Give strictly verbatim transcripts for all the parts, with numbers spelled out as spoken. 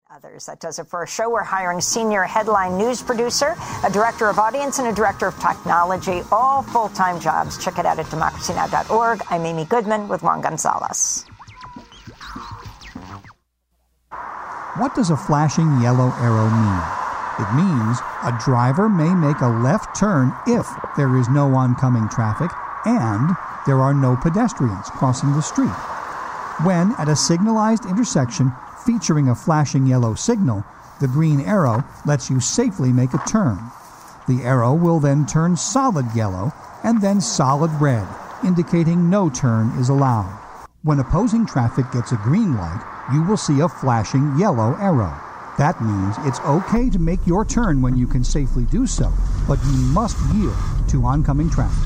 Others. That does it for our show. We're hiring senior headline news producer, a director of audience, and a director of technology, all full-time jobs. Check it out at democracy now dot org. I'm Amy Goodman with Juan Gonzalez. What does a flashing yellow arrow mean? It means a driver may make a left turn if there is no oncoming traffic and there are no pedestrians crossing the street. When at a signalized intersection featuring a flashing yellow signal, the green arrow lets you safely make a turn. The arrow will then turn solid yellow and then solid red, indicating no turn is allowed. When opposing traffic gets a green light, you will see a flashing yellow arrow. That means it's okay to make your turn when you can safely do so, but you must yield to oncoming traffic.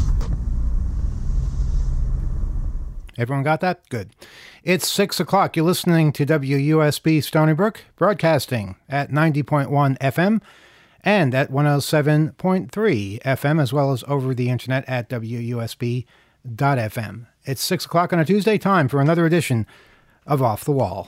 Everyone got that? Good. It's six o'clock. You're listening to W U S B Stony Brook, broadcasting at ninety point one F M and at one oh seven point three F M, as well as over the internet at W U S B dot F M. It's six o'clock on a Tuesday, time for another edition of Off the Wall.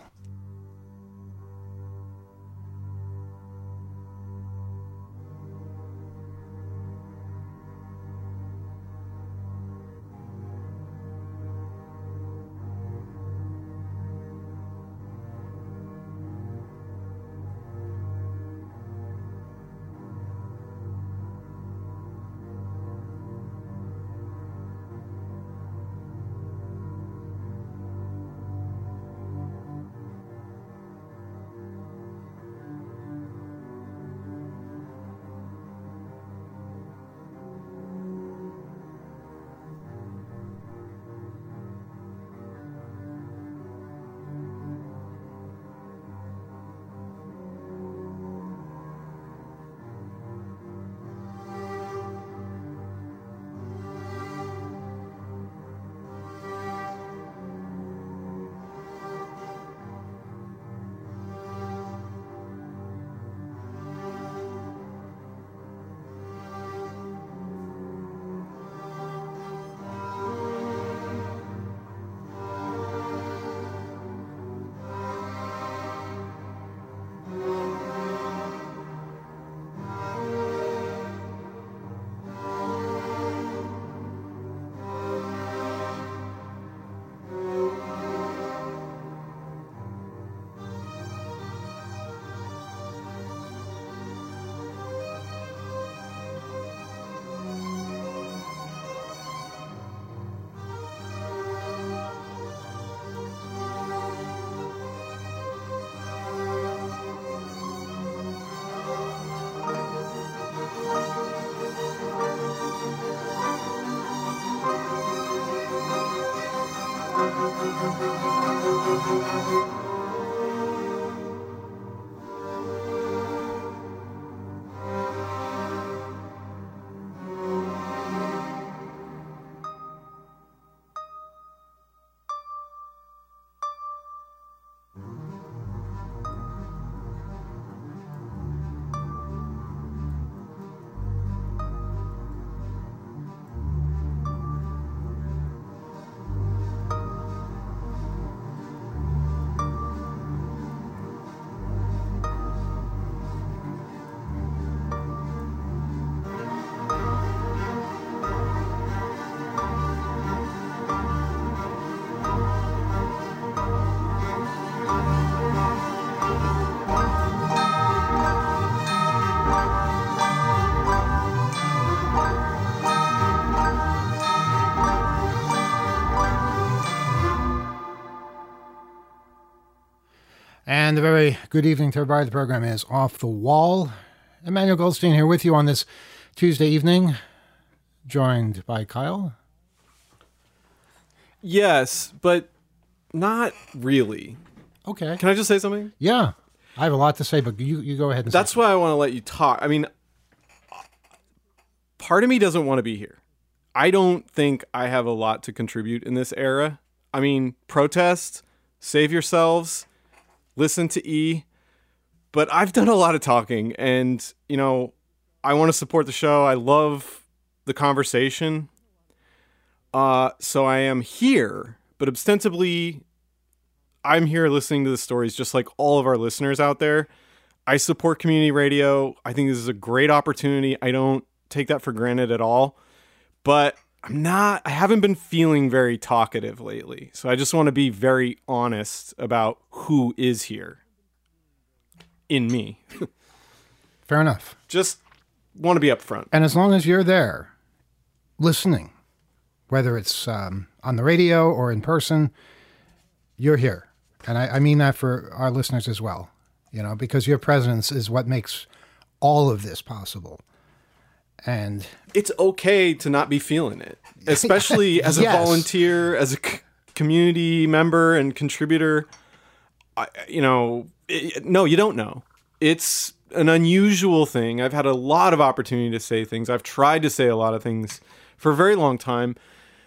And a very good evening to everybody. The program is Off the Wall. Emmanuel Goldstein here with you on this Tuesday evening, joined by Kyle. Yes, but not really. Okay. Can I just say something? Yeah. I have a lot to say, but you, you go ahead and That's say why I want to let you talk. I mean, part of me doesn't want to be here. I don't think I have a lot to contribute in this era. I mean, protest, save yourselves, listen to E. But I've done a lot of talking, and, you know, I want to support the show. I love the conversation. Uh, so I am here, but ostensibly, I'm here listening to the stories just like all of our listeners out there. I support community radio. I think this is a great opportunity. I don't take that for granted at all. But I'm not, I haven't been feeling very talkative lately. So I just want to be very honest about who is here in me. Fair enough. Just want to be upfront. And as long as you're there listening, whether it's um, on the radio or in person, you're here. And I, I mean that for our listeners as well, you know, because your presence is what makes all of this possible. And it's okay to not be feeling it, especially as a yes. volunteer, as a c- community member and contributor. I, you know, it, no, you don't know. It's an unusual thing. I've had a lot of opportunity to say things. I've tried to say a lot of things for a very long time.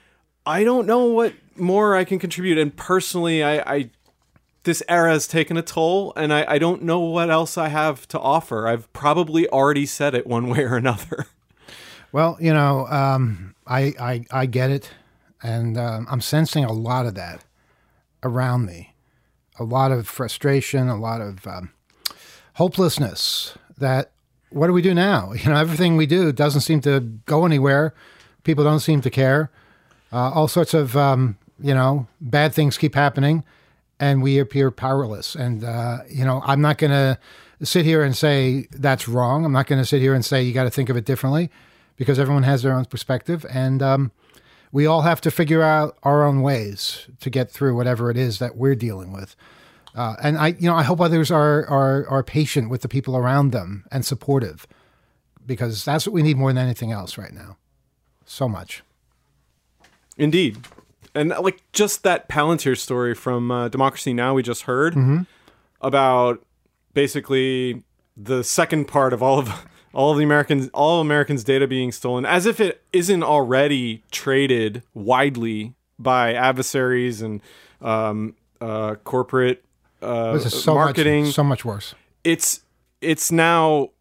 I don't know what more I can contribute. And personally, I, I this era has taken a toll, and I, I don't know what else I have to offer. I've probably already said it one way or another. Well, you know, um, I, I I get it, and um, I'm sensing a lot of that around me, a lot of frustration, a lot of um, hopelessness. That what do we do now? You know, everything we do doesn't seem to go anywhere. People don't seem to care. Uh, all sorts of um, you know bad things keep happening, and we appear powerless. And uh, you know, I'm not going to sit here and say that's wrong. I'm not going to sit here and say you got to think of it differently, because everyone has their own perspective, and um, we all have to figure out our own ways to get through whatever it is that we're dealing with. Uh, and I, you know, I hope others are, are are patient with the people around them and supportive, because that's what we need more than anything else right now. So much. Indeed. And like just that Palantir story from uh, Democracy Now! We just heard mm-hmm. about basically the second part of all of all of the Americans, all Americans' data being stolen, as if it isn't already traded widely by adversaries and um, uh, corporate uh, this is so marketing. Much, so much worse. It's it's now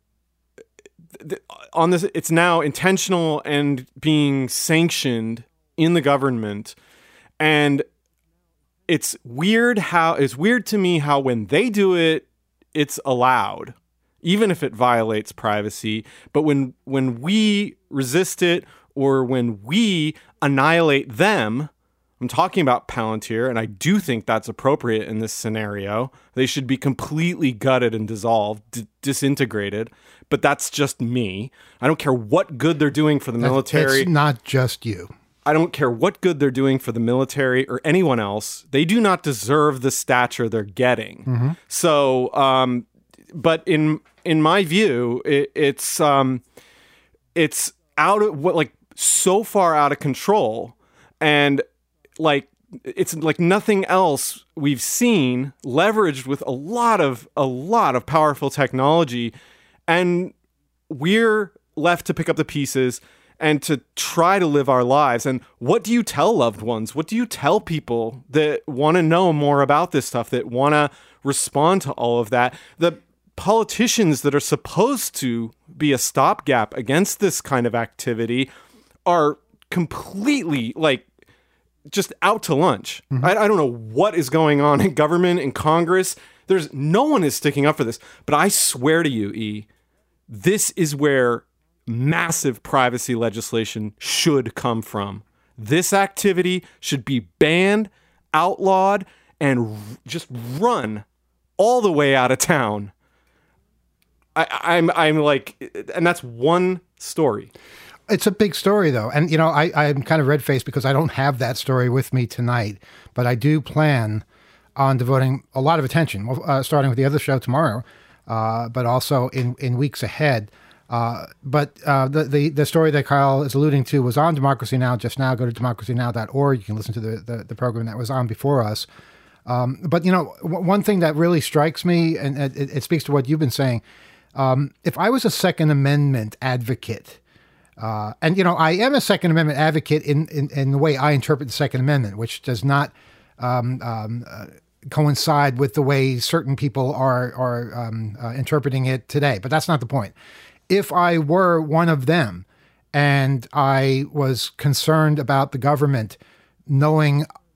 on this. It's now intentional and being sanctioned in the government, and it's weird how it's weird to me how when they do it, it's allowed, even if it violates privacy. But when when we resist it, or when we annihilate them, I'm talking about Palantir, and I do think that's appropriate in this scenario. They should be completely gutted and dissolved, d- disintegrated. But that's just me. I don't care what good they're doing for the military. It's not just you. I don't care what good they're doing for the military or anyone else. They do not deserve the stature they're getting. Mm-hmm. So, um, but in in my view, it, it's um, it's out of what like so far out of control, and like it's like nothing else we've seen leveraged with a lot of a lot of powerful technology, and we're left to pick up the pieces and to try to live our lives. And what do you tell loved ones? What do you tell people that want to know more about this stuff, that want to respond to all of that? The politicians that are supposed to be a stopgap against this kind of activity are completely like just out to lunch. Mm-hmm. I, I don't know what is going on in government, in Congress. There's no one is sticking up for this. But I swear to you, E, this is where massive privacy legislation should come from. This activity should be banned, outlawed, and r- just run all the way out of town. I, I'm, I'm like, and that's one story. It's a big story, though. And, you know, I, I'm kind of red-faced because I don't have that story with me tonight, but I do plan on devoting a lot of attention, uh, starting with the other show tomorrow, uh, but also in, in weeks ahead. Uh, but uh, the, the the story that Kyle is alluding to was on Democracy Now! Just now. Go to democracy now dot org. You can listen to the, the, the program that was on before us. Um, but, you know, w- one thing that really strikes me, and it, it speaks to what you've been saying, um, if I was a Second Amendment advocate, uh, and, you know, I am a Second Amendment advocate in, in, in the way I interpret the Second Amendment, which does not um, um, uh, coincide with the way certain people are, are um, uh, interpreting it today. But that's not the point. If I were one of them and I was concerned about the government knowing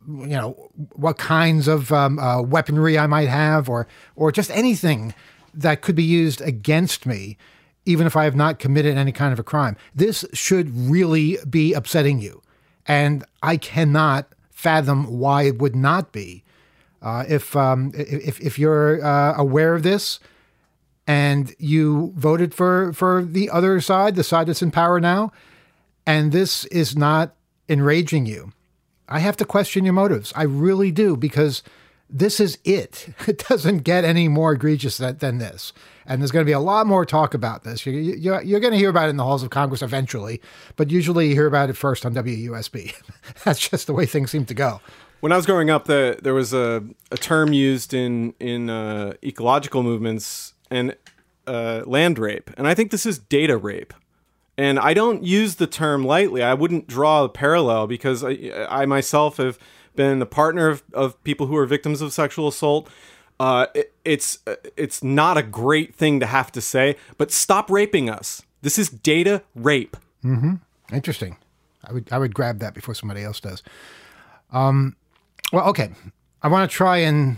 you know, what kinds of um, uh, weaponry I might have, or or just anything that could be used against me, even if I have not committed any kind of a crime. This should really be upsetting you. And I cannot fathom why it would not be. Uh, if, um, if if you're uh, aware of this and you voted for, for the other side, the side that's in power now, and this is not enraging you, I have to question your motives. I really do, because this is it. It doesn't get any more egregious than, than this. And there's going to be a lot more talk about this. You, you, you're going to hear about it in the halls of Congress eventually, but usually you hear about it first on W U S B. That's just the way things seem to go. When I was growing up, the, there was a, a term used in, in uh, ecological movements and uh, land rape. And I think this is data rape. And I don't use the term lightly. I wouldn't draw a parallel, because I, I myself have been a partner of, of people who are victims of sexual assault. Uh, it, it's it's not a great thing to have to say, but stop raping us. This is data rape. Mm-hmm. Interesting. I would I would grab that before somebody else does. Um, well, okay. I want to try and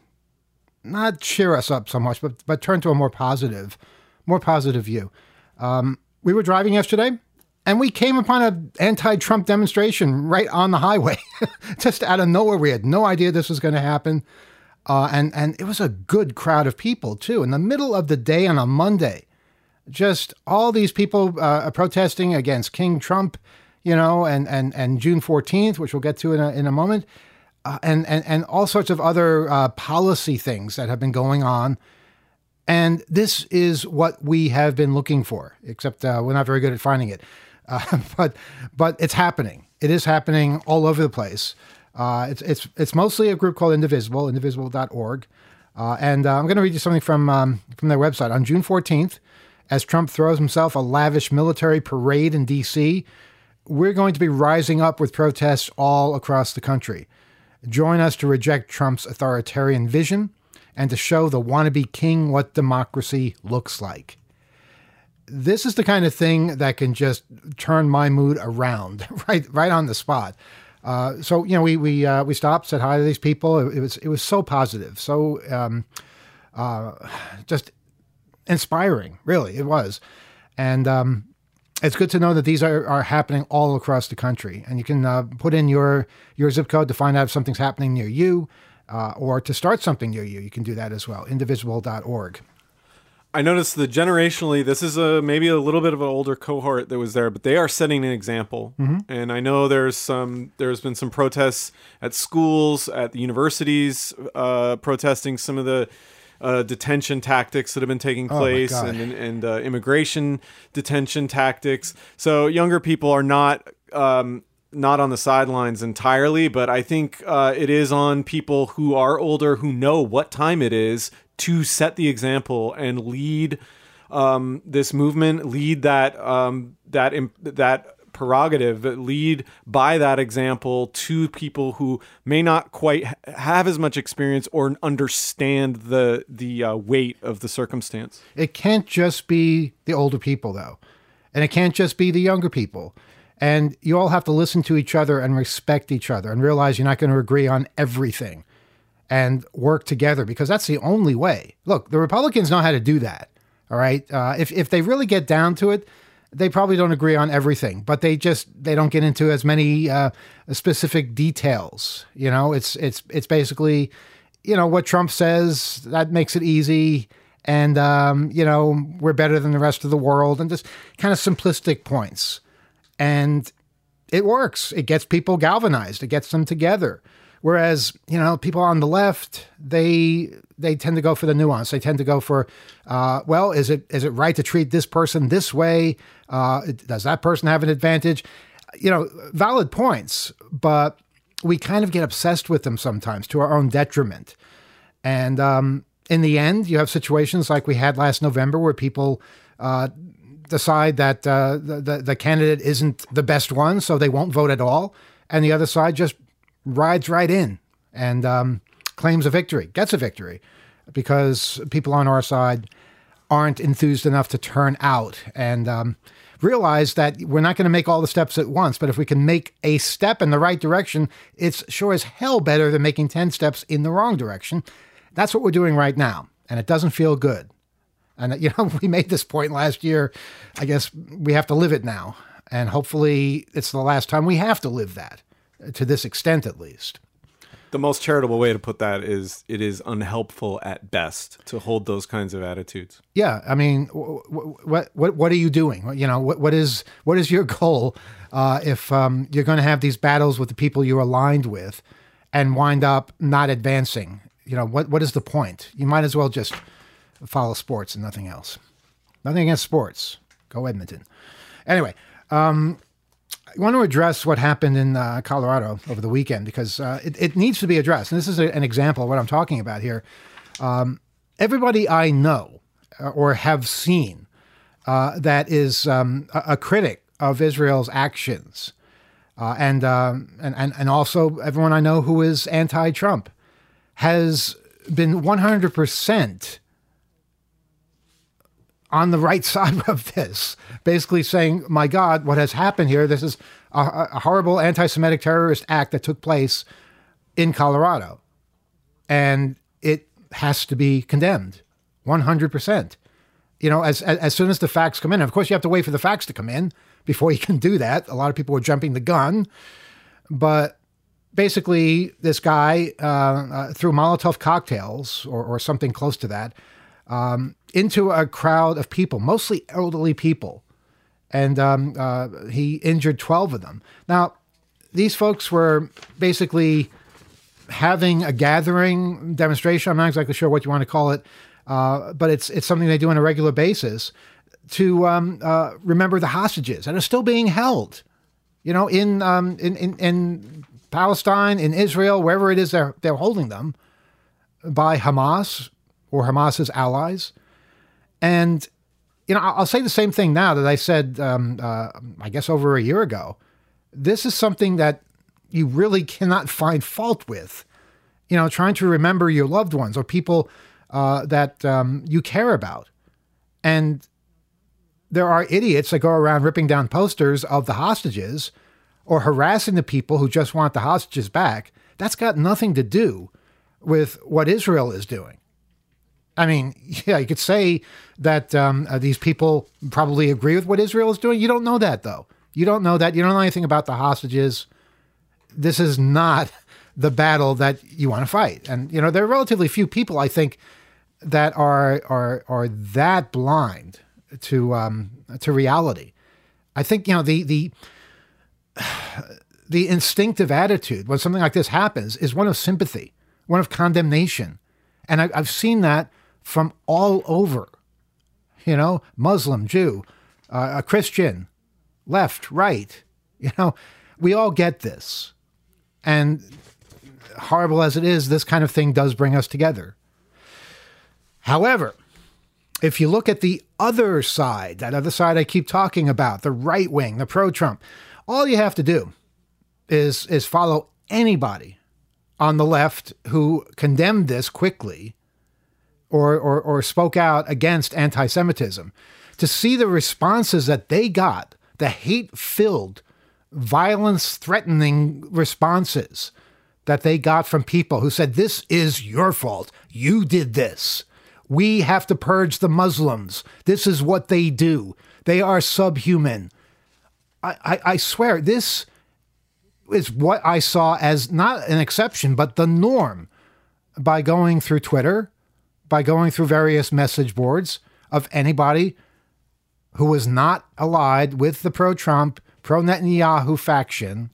not cheer us up so much, but but turn to a more positive, more positive view. Um, we were driving yesterday, and we came upon an anti-Trump demonstration right on the highway, just out of nowhere. We had no idea this was going to happen. Uh, and, and it was a good crowd of people, too, in the middle of the day on a Monday. Just all these people uh, protesting against King Trump, you know, and, and, and June fourteenth, which we'll get to in a, in a moment, uh, and, and, and all sorts of other uh, policy things that have been going on. And this is what we have been looking for, except uh, we're not very good at finding it. Uh, but but it's happening. It is happening all over the place. Uh, it's it's it's mostly a group called Indivisible, indivisible dot org. Uh, and uh, I'm going to read you something from um, from their website. On June fourteenth, as Trump throws himself a lavish military parade in D C, we're going to be rising up with protests all across the country. Join us to reject Trump's authoritarian vision and to show the wannabe king what democracy looks like. This is the kind of thing that can just turn my mood around right right on the spot. Uh, so, you know, we we uh, we stopped, said hi to these people. It, it was it was so positive, so um, uh, just inspiring, really, it was. And um, it's good to know that these are, are happening all across the country. And you can uh, put in your, your zip code to find out if something's happening near you, uh, or to start something near you. You can do that as well, indivisible dot org. I noticed that generationally, this is a maybe a little bit of an older cohort that was there, but they are setting an example. Mm-hmm. And I know there's some there's been some protests at schools, at the universities, uh, protesting some of the uh, detention tactics that have been taking place, oh and and uh, immigration detention tactics. So younger people are not um, not on the sidelines entirely, but I think uh, it is on people who are older, who know what time it is, to set the example and lead um, this movement, lead that um, that that prerogative, lead by that example to people who may not quite have as much experience or understand the the uh, weight of the circumstance. It can't just be the older people, though, and it can't just be the younger people. And you all have to listen to each other and respect each other and realize you're not going to agree on everything. And work together, because that's the only way. Look, the Republicans know how to do that. All right. Uh, if if they really get down to it, they probably don't agree on everything, but they just they don't get into as many uh, specific details. You know, it's it's it's basically, you know, what Trump says, that makes it easy. And, um, you know, we're better than the rest of the world, and just kind of simplistic points. And it works. It gets people galvanized. It gets them together. Whereas, you know, people on the left, they they tend to go for the nuance. They tend to go for, uh, well, is it is it right to treat this person this way? Uh, does that person have an advantage? You know, valid points, but we kind of get obsessed with them sometimes to our own detriment. And um, in the end, you have situations like we had last November where people uh, decide that uh, the, the, the candidate isn't the best one, so they won't vote at all. And the other side just rides right in and um, claims a victory, gets a victory, because people on our side aren't enthused enough to turn out and um, realize that we're not going to make all the steps at once, but if we can make a step in the right direction, it's sure as hell better than making ten steps in the wrong direction. That's what we're doing right now, and it doesn't feel good. And, you know, we made this point last year. I guess we have to live it now, and hopefully it's the last time we have to live that, to this extent at least. The most charitable way to put that is it is unhelpful at best to hold those kinds of attitudes. Yeah, I mean, what what what are you doing? You know, what what is what is your goal uh, if um, you're going to have these battles with the people you're aligned with and wind up not advancing? You know, what what is the point? You might as well just follow sports and nothing else. Nothing against sports. Go Edmonton. Anyway. Um, I want to address what happened in uh, Colorado over the weekend because uh, it, it needs to be addressed. And this is a, an example of what I'm talking about here. Um, everybody I know uh, or have seen uh, that is um, a, a critic of Israel's actions, uh, and, um, and and and also everyone I know who is anti-Trump has been one hundred percent on the right side of this, basically saying, my God, what has happened here? This is a, a horrible anti-Semitic terrorist act that took place in Colorado. And it has to be condemned, one hundred percent. You know, as, as, as soon as the facts come in, of course, you have to wait for the facts to come in before you can do that. A lot of people are jumping the gun. But basically, this guy uh, uh, threw Molotov cocktails or, or something close to that, Um, into a crowd of people, mostly elderly people. And um, uh, he injured twelve of them. Now, these folks were basically having a gathering, demonstration. I'm not exactly sure what you want to call it, uh, but it's it's something they do on a regular basis to um, uh, remember the hostages that are still being held, you know, in, um, in, in, in Palestine, in Israel, wherever it is they're, they're holding them, by Hamas or Hamas's allies. And, you know, I'll say the same thing now that I said, um, uh, I guess, over a year ago. This is something that you really cannot find fault with. You know, trying to remember your loved ones or people uh, that um, you care about. And there are idiots that go around ripping down posters of the hostages or harassing the people who just want the hostages back. That's got nothing to do with what Israel is doing. I mean, yeah, you could say that um, uh, these people probably agree with what Israel is doing. You don't know that, though. You don't know that. You don't know anything about the hostages. This is not the battle that you want to fight. And, you know, there are relatively few people, I think, that are are are that blind to um, to reality. I think, you know, the the the instinctive attitude when something like this happens is one of sympathy, one of condemnation. And I, I've seen that from all over, you know, Muslim, Jew, uh, a Christian, left, right, you know, we all get this. And horrible as it is, this kind of thing does bring us together. However, if you look at the other side, that other side I keep talking about, the right wing, the pro-Trump, all you have to do is, is follow anybody on the left who condemned this quickly or, or, or spoke out against anti-Semitism to see the responses that they got, the hate-filled, violence-threatening responses that they got from people who said, this is your fault. You did this. We have to purge the Muslims. This is what they do. They are subhuman. I, I, I swear, this is what I saw as not an exception, but the norm by going through Twitter, by going through various message boards of anybody who was not allied with the pro-Trump, pro-Netanyahu faction.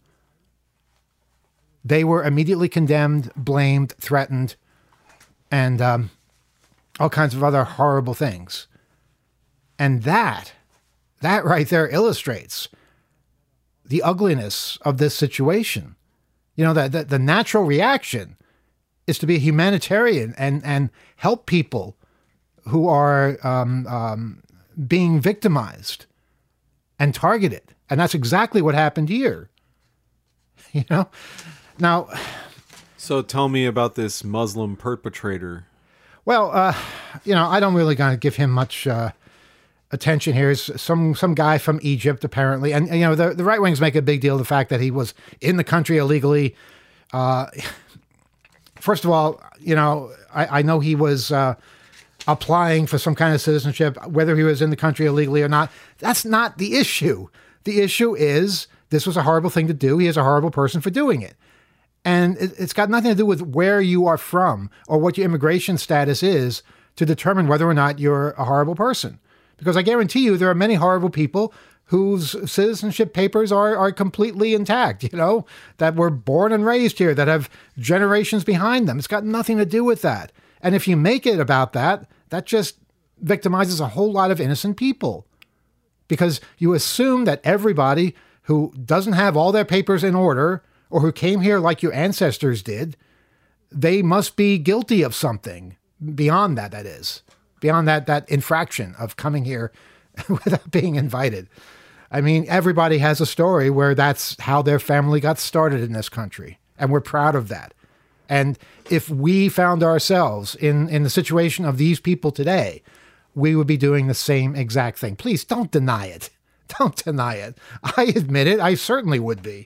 They were immediately condemned, blamed, threatened, and um, all kinds of other horrible things. And that, that right there illustrates the ugliness of this situation. You know, that the, the natural reaction is to be a humanitarian and, and help people who are um, um, being victimized and targeted. And that's exactly what happened here. You know? Now... So tell me about this Muslim perpetrator. Well, uh, you know, I don't really gonna give him much uh, attention here is some some guy from Egypt, apparently. And, you know, the, the right wings make a big deal of the fact that he was in the country illegally. Uh, first of all, you know, I, I know he was uh, applying for some kind of citizenship, whether he was in the country illegally or not. That's not the issue. The issue is this was a horrible thing to do. He is a horrible person for doing it. And it, it's got nothing to do with where you are from or what your immigration status is to determine whether or not you're a horrible person. Because I guarantee you there are many horrible people whose citizenship papers are, are completely intact, you know, that were born and raised here, that have generations behind them. It's got nothing to do with that. And if you make it about that, that just victimizes a whole lot of innocent people. Because you assume that everybody who doesn't have all their papers in order or who came here like your ancestors did, they must be guilty of something beyond that, that is. Beyond that, that infraction of coming here without being invited. I mean, everybody has a story where that's how their family got started in this country. And we're proud of that. And if we found ourselves in, in the situation of these people today, we would be doing the same exact thing. Please don't deny it. Don't deny it. I admit it. I certainly would be.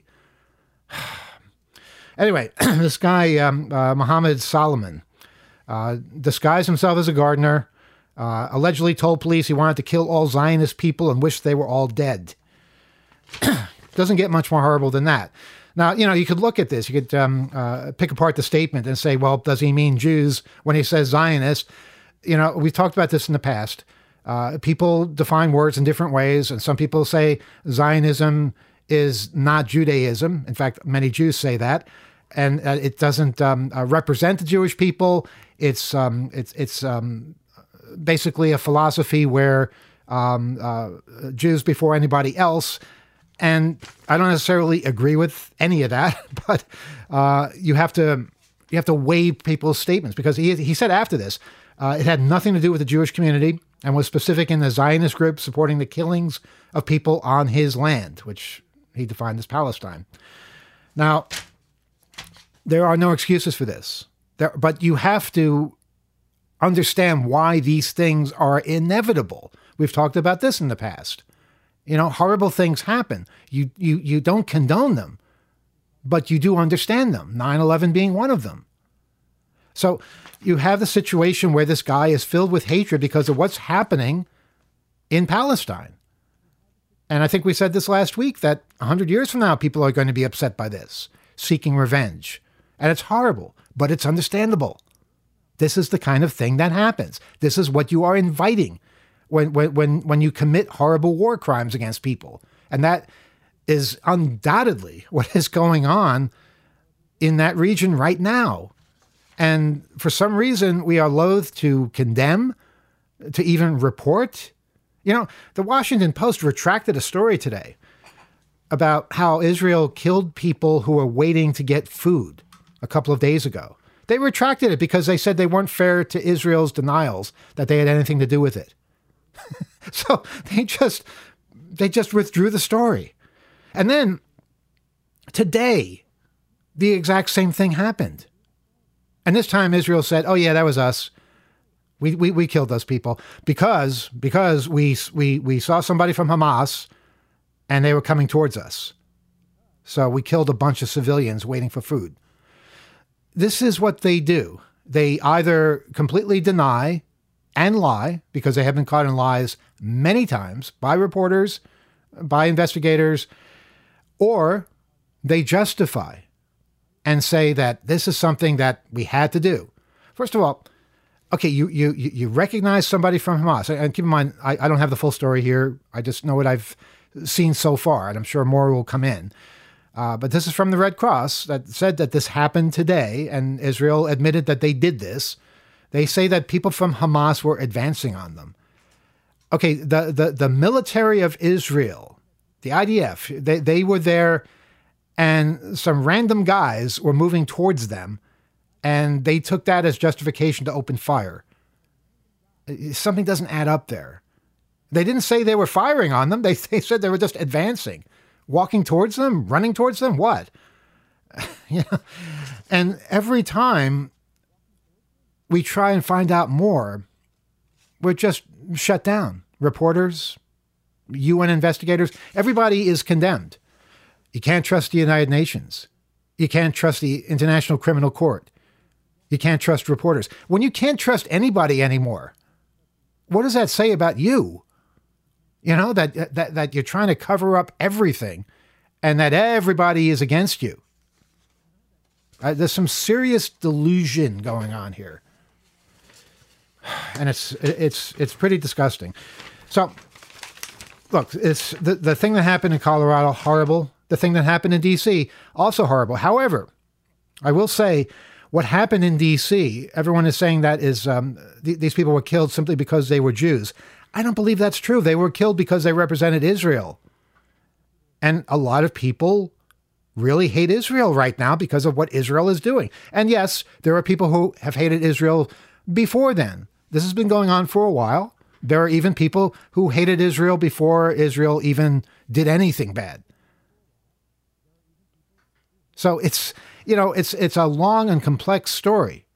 Anyway, this guy, um, uh, Mohammed Solomon, uh, disguised himself as a gardener, Uh, allegedly told police he wanted to kill all Zionist people and wished they were all dead. Doesn't get much more horrible than that. Now, you know, you could look at this. You could um, uh, pick apart the statement and say, well, does he mean Jews when he says Zionist? You know, we've talked about this in the past. Uh, people define words in different ways, and some people say Zionism is not Judaism. In fact, many Jews say that, and uh, it doesn't um, uh, represent the Jewish people. It's um, it's it's um, basically a philosophy where um, uh, Jews before anybody else. And I don't necessarily agree with any of that, but uh, you have to you have to weigh people's statements, because he he said after this, uh, it had nothing to do with the Jewish community and was specific in the Zionist group supporting the killings of people on his land, which he defined as Palestine. Now, there are no excuses for this, there, but you have to understand why these things are inevitable. We've talked about this in the past. You know, horrible things happen. You you you don't condone them, but you do understand them, nine eleven being one of them. So you have the situation where this guy is filled with hatred because of what's happening in Palestine. And I think we said this last week, that one hundred years from now, people are going to be upset by this, seeking revenge. And it's horrible, but it's understandable. This is the kind of thing that happens. This is what you are inviting when when when when you commit horrible war crimes against people. And that is undoubtedly what is going on in that region right now. And for some reason, we are loath to condemn, to even report. You know, the Washington Post retracted a story today about how Israel killed people who were waiting to get food a couple of days ago. They retracted it because they said they weren't fair to Israel's denials that they had anything to do with it. So they just they just withdrew the story. And then today, the exact same thing happened. And this time Israel said, oh yeah, that was us. We we, we killed those people because because we we we saw somebody from Hamas and they were coming towards us. So we killed a bunch of civilians waiting for food. This is what they do. They either completely deny and lie, because they have been caught in lies many times by reporters, by investigators, or they justify and say that this is something that we had to do. First of all, okay, you you you recognize somebody from Hamas. And keep in mind, I, I don't have the full story here. I just know what I've seen so far, and I'm sure more will come in. Uh, but this is from the Red Cross that said that this happened today, and Israel admitted that they did this. They say that people from Hamas were advancing on them. Okay, the, the, the military of Israel, the I D F, they, they were there, and some random guys were moving towards them, and they took that as justification to open fire. Something doesn't add up there. They didn't say they were firing on them. They, they said they were just advancing. Walking towards them? Running towards them? What? You know? And every time we try and find out more, we're just shut down. reporters, U N investigators, everybody is condemned. You can't trust the United Nations. You can't trust the International Criminal Court. You can't trust reporters. When you can't trust anybody anymore, what does that say about you? You know, that, that, that you're trying to cover up everything and that everybody is against you. Uh, there's some serious delusion going on here. And it's, it's, it's pretty disgusting. So, look, it's the, the thing that happened in Colorado, horrible. The thing that happened in D C, also horrible. However, I will say what happened in D C, everyone is saying that is um, th- these people were killed simply because they were Jews. I don't believe that's true. They were killed because they represented Israel. And a lot of people really hate Israel right now because of what Israel is doing. And yes, there are people who have hated Israel before then. This has been going on for a while. There are even people who hated Israel before Israel even did anything bad. So it's, you know, it's it's a long and complex story.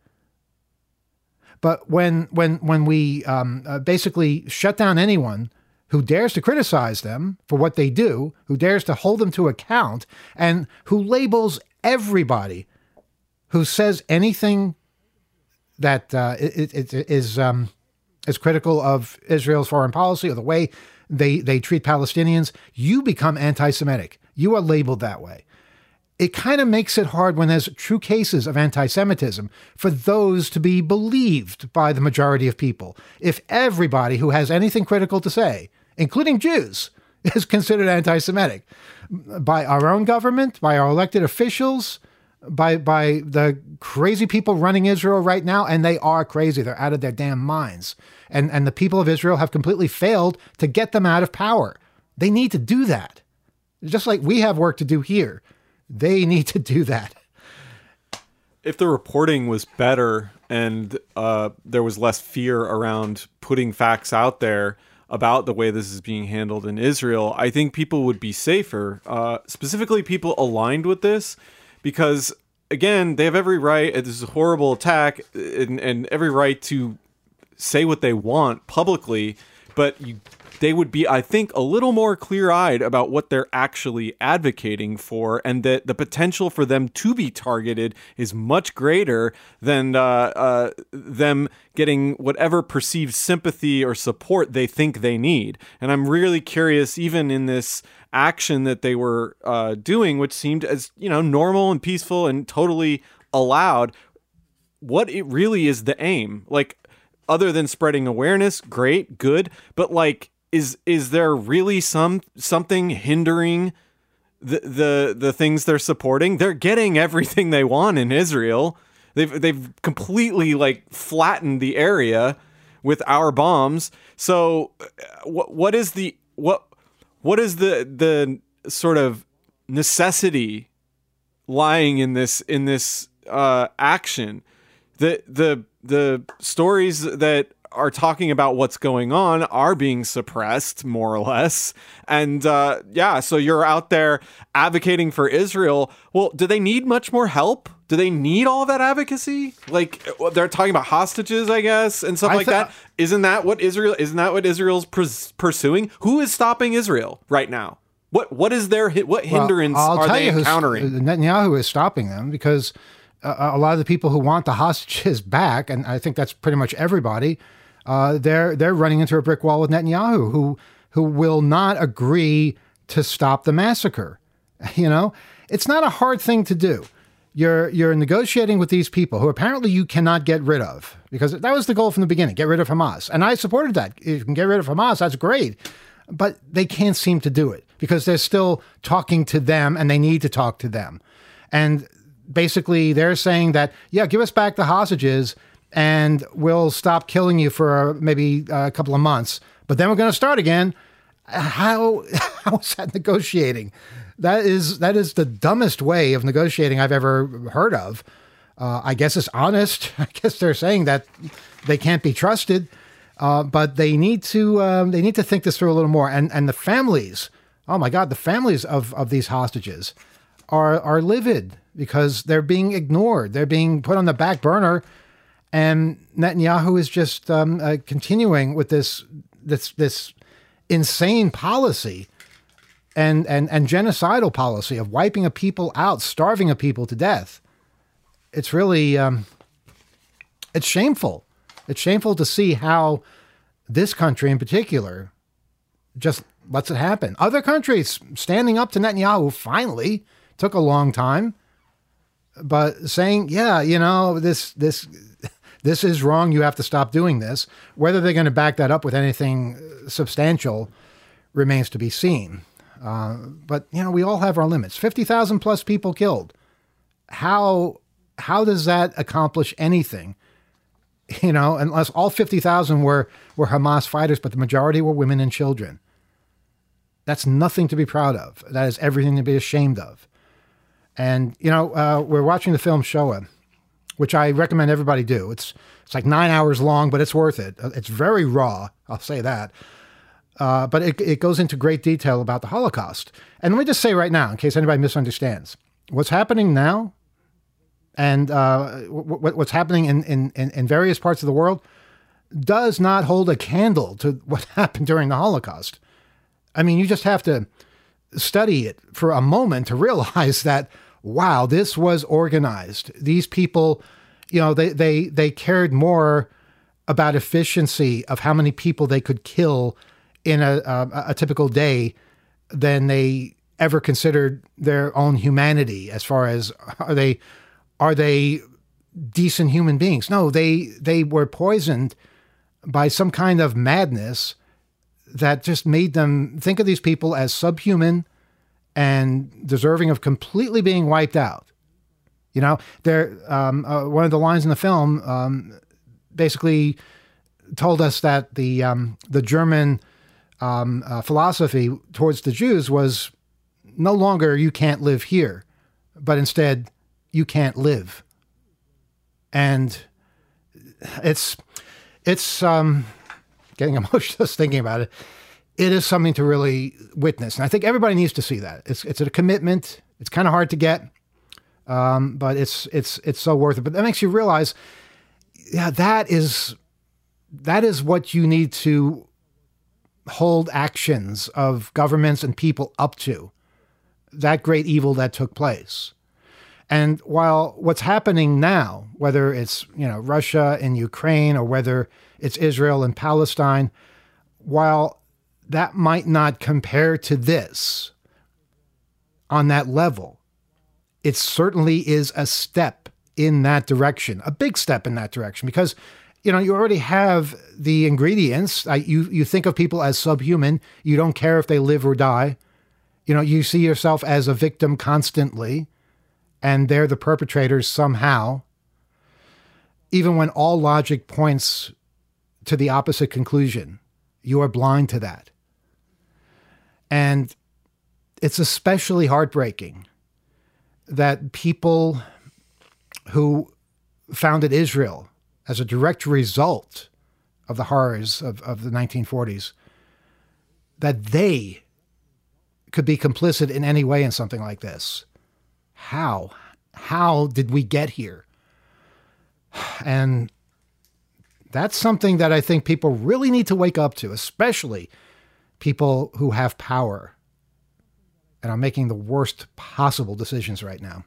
But when when when we um, uh, basically shut down anyone who dares to criticize them for what they do, who dares to hold them to account, and who labels everybody who says anything that uh, it, it, it is um, is critical of Israel's foreign policy or the way they they treat Palestinians, you become anti-Semitic. You are labeled that way. It kind of makes it hard when there's true cases of anti-Semitism for those to be believed by the majority of people. If everybody who has anything critical to say, including Jews, is considered anti-Semitic by our own government, by our elected officials, by by the crazy people running Israel right now, and they are crazy. They're out of their damn minds. And, and the people of Israel have completely failed to get them out of power. They need to do that. Just like we have work to do here. They need to do that. If the reporting was better and uh, there was less fear around putting facts out there about the way this is being handled in Israel, I think people would be safer, uh, specifically people aligned with this, because, again, they have every right, this is a horrible attack, and, and every right to say what they want publicly, but you they would be, I think, a little more clear-eyed about what they're actually advocating for, and that the potential for them to be targeted is much greater than uh, uh, them getting whatever perceived sympathy or support they think they need. And I'm really curious, even in this action that they were uh, doing, which seemed as, you know, normal and peaceful and totally allowed, what it really is the aim. Like, other than spreading awareness, great, good, but like, Is is there really some something hindering the, the the things they're supporting? They're getting everything they want in Israel. They've they've completely like flattened the area with our bombs. So what what is the what what is the the sort of necessity lying in this in this uh, action? The the the stories that are talking about what's going on are being suppressed, more or less. And uh, yeah, so you're out there advocating for Israel. Well, do they need much more help? Do they need all of that advocacy? Like, they're talking about hostages, I guess, and stuff I like th- that. Isn't that what Israel? Isn't that what Israel's pers- pursuing? Who is stopping Israel right now? What what is their what hindrance well, are they encountering? Netanyahu is stopping them because uh, a lot of the people who want the hostages back, and I think that's pretty much everybody. Uh, they're they're running into a brick wall with Netanyahu, who who will not agree to stop the massacre. You know, it's not a hard thing to do. You're you're negotiating with these people who apparently you cannot get rid of, because that was the goal from the beginning: get rid of Hamas. And I supported that. If you can get rid of Hamas, that's great. But they can't seem to do it because they're still talking to them, and they need to talk to them. And basically, they're saying that, yeah, give us back the hostages, and we'll stop killing you for maybe a couple of months, but then we're going to start again. How how is that negotiating? That is that is the dumbest way of negotiating I've ever heard of. Uh, I guess it's honest. I guess they're saying that they can't be trusted, uh, but they need to um, they need to think this through a little more. And and the families, oh my God, the families of of these hostages are are livid because they're being ignored. They're being put on the back burner. And Netanyahu is just um, uh, continuing with this this this insane policy and, and, and genocidal policy of wiping a people out, starving a people to death. It's really, um, it's shameful. It's shameful to see how this country in particular just lets it happen. Other countries standing up to Netanyahu finally took a long time, but saying, yeah, you know, this, this, this is wrong. You have to stop doing this. Whether they're going to back that up with anything substantial remains to be seen. Uh, but, you know, we all have our limits. fifty thousand plus people killed. How, how does that accomplish anything? You know, unless all fifty thousand were, were Hamas fighters, but the majority were women and children. That's nothing to be proud of. That is everything to be ashamed of. And, you know, uh, we're watching the film Shoah, which I recommend everybody do. It's it's like nine hours long, but it's worth it. It's very raw, I'll say that. Uh, but it, it goes into great detail about the Holocaust. And let me just say right now, in case anybody misunderstands, what's happening now and uh, w- what's happening in, in, in various parts of the world does not hold a candle to what happened during the Holocaust. I mean, you just have to study it for a moment to realize that, wow, this was organized. These people, you know, they, they, they cared more about efficiency of how many people they could kill in a, a, a typical day than they ever considered their own humanity as far as are they, are they decent human beings? No, they, they were poisoned by some kind of madness that just made them think of these people as subhuman and deserving of completely being wiped out. You know, there, um, uh, one of the lines in the film um, basically told us that the um, the German um, uh, philosophy towards the Jews was no longer you can't live here, but instead you can't live. And it's it's um, getting emotional just thinking about it. It is something to really witness. And I think everybody needs to see that. It's it's a commitment. It's kind of hard to get, um, but it's it's it's so worth it. But that makes you realize, yeah, that is that is what you need to hold actions of governments and people up to, that great evil that took place. And while what's happening now, whether it's, you know, Russia and Ukraine or whether it's Israel and Palestine, while that might not compare to this on that level, it certainly is a step in that direction, a big step in that direction, because, you know, you already have the ingredients. I, you, you think of people as subhuman. You don't care if they live or die. You know, you see yourself as a victim constantly, and they're the perpetrators somehow, even when all logic points to the opposite conclusion. You are blind to that. And it's especially heartbreaking that people who founded Israel as a direct result of the horrors of, of the nineteen forties, that they could be complicit in any way in something like this. How? How did we get here? And that's something that I think people really need to wake up to, especially people who have power and are making the worst possible decisions right now.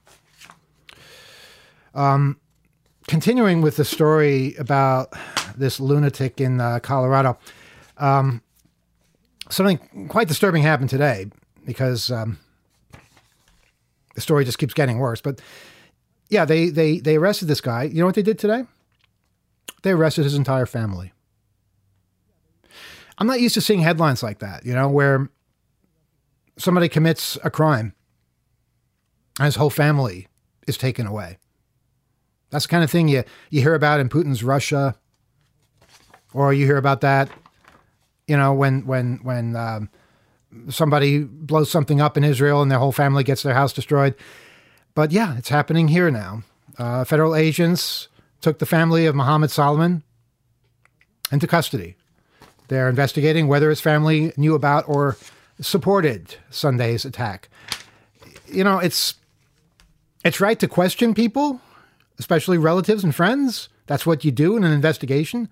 Um, continuing with the story about this lunatic in uh, Colorado, um, something quite disturbing happened today because um, the story just keeps getting worse. But yeah, they, they, they arrested this guy. You know what they did today? They arrested his entire family. I'm not used to seeing headlines like that, you know, where somebody commits a crime and his whole family is taken away. That's the kind of thing you, you hear about in Putin's Russia, or you hear about that, you know, when, when, when um, somebody blows something up in Israel and their whole family gets their house destroyed. But yeah, it's happening here now. Uh, federal agents took the family of Mohammed Salman into custody. They're investigating whether his family knew about or supported Sunday's attack. You know, it's it's right to question people, especially relatives and friends. That's what you do in an investigation.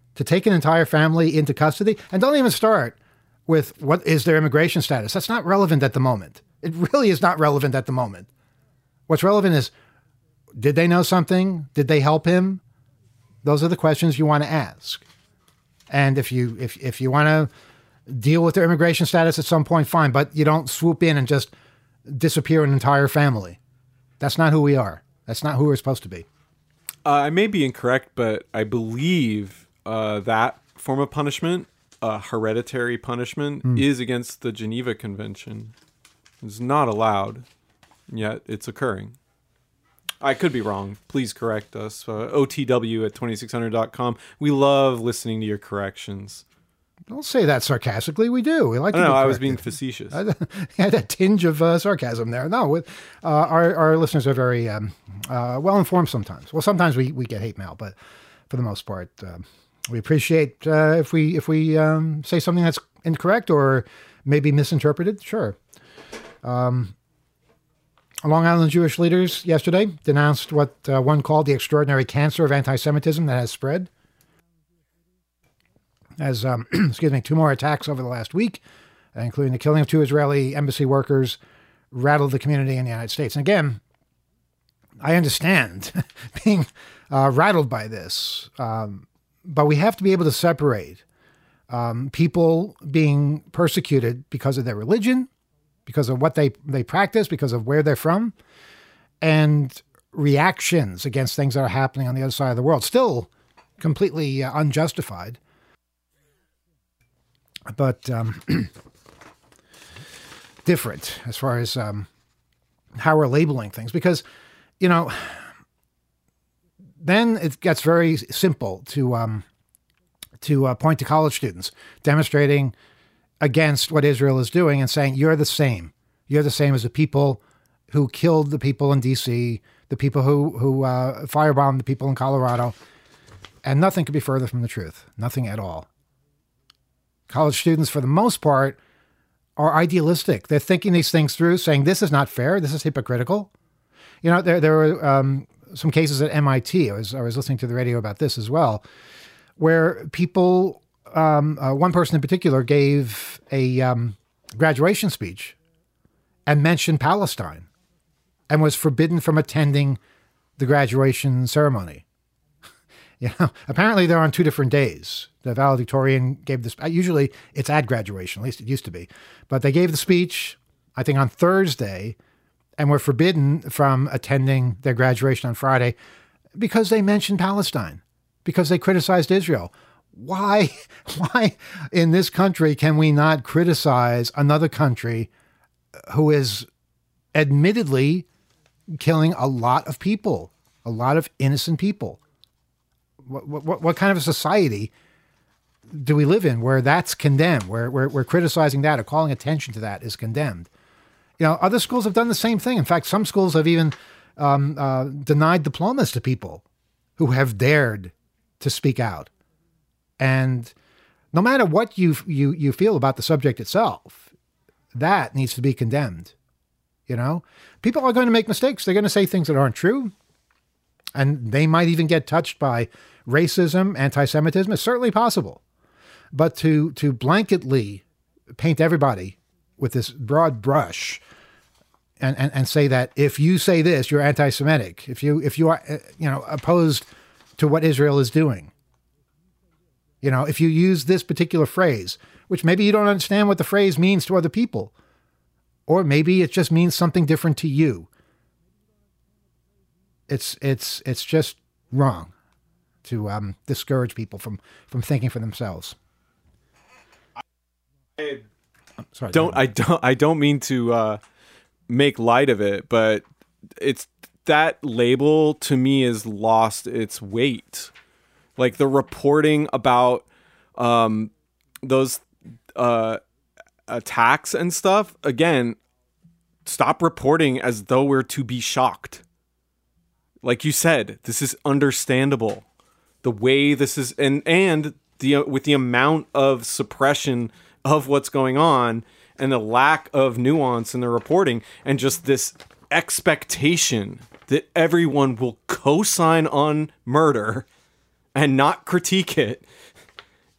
to take an entire family into custody, and don't even start with what is their immigration status. That's not relevant at the moment. It really is not relevant at the moment. What's relevant is, did they know something? Did they help him? Those are the questions you want to ask. And if you if if you want to deal with their immigration status at some point, fine, but you don't swoop in and just disappear an entire family. That's not who we are. That's not who we're supposed to be. Uh, I may be incorrect, but I believe uh, that form of punishment, uh, hereditary punishment, mm. is against the Geneva Convention. It's not allowed, yet it's occurring. I could be wrong. Please correct us. Uh, O T W at twenty-six hundred dot com. We love listening to your corrections. Don't say that sarcastically. We do. We like. I to know. be I was being facetious. I had a tinge of uh, sarcasm there. No, with, uh, our our listeners are very um, uh, well informed. Sometimes, well, sometimes we, we get hate mail, but for the most part, uh, we appreciate uh, if we if we um, say something that's incorrect or maybe misinterpreted. Sure. Um, Long Island Jewish leaders yesterday denounced what uh, one called the extraordinary cancer of anti-Semitism that has spread. As, um, excuse me, two more attacks over the last week, including the killing of two Israeli embassy workers, rattled the community in the United States. And again, I understand being uh, rattled by this, um, but we have to be able to separate um, people being persecuted because of their religion, because of what they, they practice, because of where they're from, and reactions against things that are happening on the other side of the world. Still completely uh, unjustified. But um, different as far as um, how we're labeling things. Because, you know, then it gets very simple to, um, to uh, point to college students demonstrating against what Israel is doing and saying, you're the same. You're the same as the people who killed the people in D C, the people who, who uh, firebombed the people in Colorado. And nothing could be further from the truth. Nothing at all. College students, for the most part, are idealistic. They're thinking these things through, saying, this is not fair. This is hypocritical. You know, there, there were um, some cases at M I T. I was, I was listening to the radio about this as well, where people... Um, uh, one person in particular gave a um, graduation speech and mentioned Palestine and was forbidden from attending the graduation ceremony. You know, apparently they're on two different days. The valedictorian gave this, usually it's at graduation, at least it used to be, but they gave the speech, I think on Thursday, and were forbidden from attending their graduation on Friday because they mentioned Palestine, because they criticized Israel. Why, why in this country can we not criticize another country who is admittedly killing a lot of people, a lot of innocent people? What, what, what kind of a society do we live in where that's condemned, where, where we're criticizing that or calling attention to that is condemned? You know, other schools have done the same thing. In fact, some schools have even um, uh, denied diplomas to people who have dared to speak out. And no matter what you you you feel about the subject itself, that needs to be condemned. You know, people are going to make mistakes. They're going to say things that aren't true. And they might even get touched by racism, anti-Semitism. It's certainly possible. But to to blanketly paint everybody with this broad brush and, and, and say that if you say this, you're anti-Semitic, if you if you are you know opposed to what Israel is doing. You know, if you use this particular phrase, which maybe you don't understand what the phrase means to other people, or maybe it just means something different to you. It's it's it's just wrong to um, discourage people from, from thinking for themselves. I Sorry, don't I don't I don't mean to uh, make light of it, but it's that label to me has lost its weight. Like the reporting about um, those uh, attacks and stuff, again, stop reporting as though we're to be shocked. Like you said, this is understandable. The way this is, and and the with the amount of suppression of what's going on and the lack of nuance in the reporting and just this expectation that everyone will co-sign on murder and not critique it.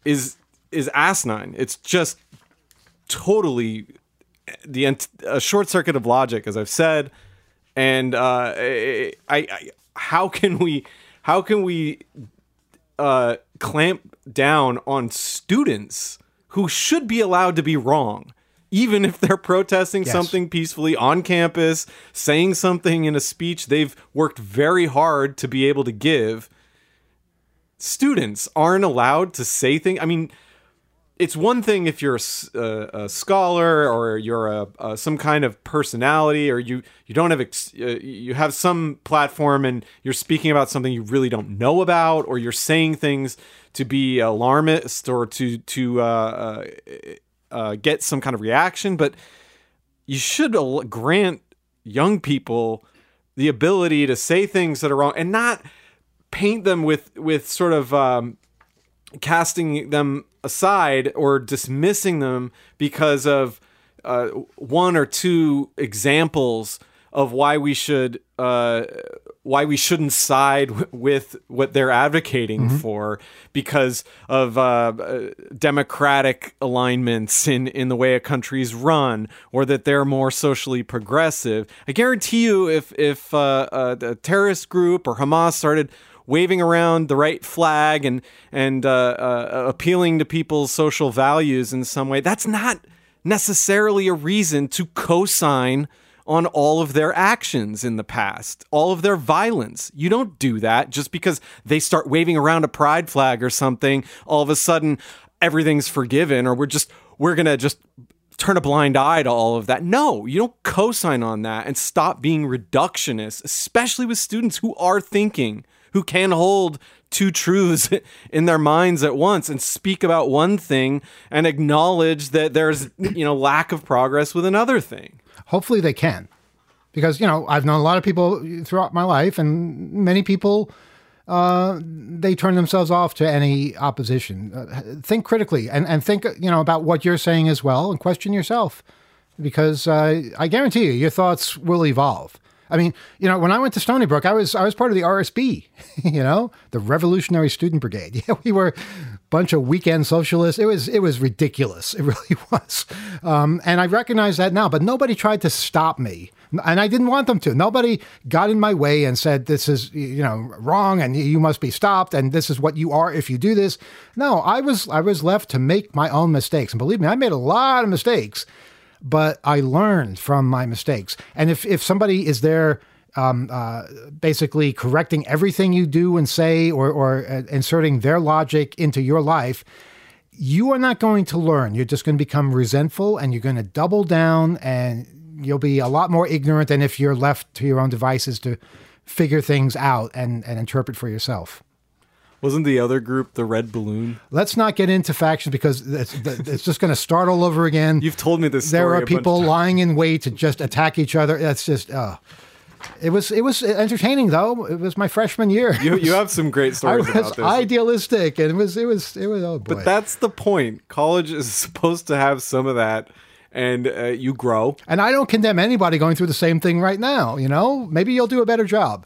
is is asinine. It's just totally the a short circuit of logic, as I've said. And uh, I, I, how can we, how can we uh, clamp down on students who should be allowed to be wrong, even if they're protesting yes. something peacefully on campus, saying something in a speech they've worked very hard to be able to give? Students aren't allowed to say things. I mean, it's one thing if you're a, a scholar or you're a, a some kind of personality, or you you don't have ex, uh, you have some platform and you're speaking about something you really don't know about, or you're saying things to be alarmist or to to uh, uh, uh, get some kind of reaction. But you should grant young people the ability to say things that are wrong and not paint them with with sort of um, casting them aside or dismissing them because of uh, one or two examples of why we should uh, why we shouldn't side w- with what they're advocating mm-hmm. for because of uh, democratic alignments in, in the way a country's run, or that they're more socially progressive. I guarantee you, if if uh, uh, a terrorist group or Hamas started waving around the right flag and and uh, uh, appealing to people's social values in some way, that's not necessarily a reason to co-sign on all of their actions in the past, all of their violence. You don't do that just because they start waving around a pride flag or something. All of a sudden, everything's forgiven, or we're just we're gonna just turn a blind eye to all of that. No, you don't co-sign on that and stop being reductionist, especially with students who are thinking, who can hold two truths in their minds at once and speak about one thing and acknowledge that there's, you know, lack of progress with another thing. Hopefully they can, because, you know, I've known a lot of people throughout my life, and many people, uh, they turn themselves off to any opposition. Uh, think critically and, and think, you know, about what you're saying as well, and question yourself, because uh, I guarantee you, your thoughts will evolve. I mean, you know, when I went to Stony Brook, I was I was part of the R S B, you know, the Revolutionary Student Brigade. Yeah, we were a bunch of weekend socialists. It was it was ridiculous. It really was. Um, and I recognize that now, but nobody tried to stop me. And I didn't want them to. Nobody got in my way and said, this is, you know, wrong and you must be stopped and this is what you are if you do this. No, I was I was left to make my own mistakes. And believe me, I made a lot of mistakes. But I learned from my mistakes. And if, if somebody is there um, uh, basically correcting everything you do and say, or, or uh, inserting their logic into your life, you are not going to learn. You're just going to become resentful, and you're going to double down, and you'll be a lot more ignorant than if you're left to your own devices to figure things out and, and interpret for yourself. Wasn't the other group the Red Balloon? Let's not get into factions, because it's, it's just going to start all over again. You've told me this story. There are people lying in wait to just attack each other. That's just, uh, it was it was entertaining, though. It was my freshman year. You you have some great stories I was about this. Idealistic, and it was it was it was oh boy. But that's the point. College is supposed to have some of that, and uh, you grow. And I don't condemn anybody going through the same thing right now. You know, maybe you'll do a better job.